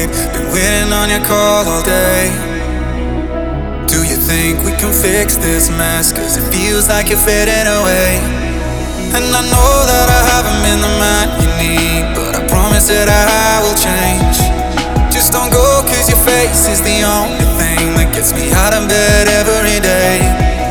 babe. Been waiting on your call all day. Do you think we can fix this mess? Cause it feels like you're fading away. And I know that I haven't been the man you need, but I promise that I will change. Just don't go cause your face is the only thing that gets me out of bed every day.